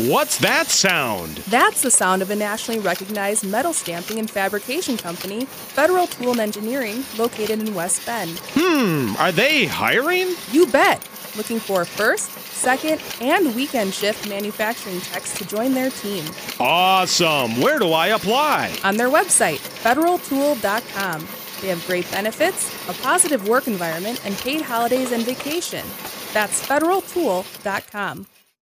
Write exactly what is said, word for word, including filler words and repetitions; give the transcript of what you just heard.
What's that sound? That's the sound of a nationally recognized metal stamping and fabrication company, Federal Tool and Engineering, located in West Bend. Hmm, are they hiring? You bet! Looking for first, second, and weekend shift manufacturing techs to join their team. Awesome. Where do I apply? On their website, federal tool dot com. They have great benefits, a positive work environment, and paid holidays and vacation. That's federal tool dot com.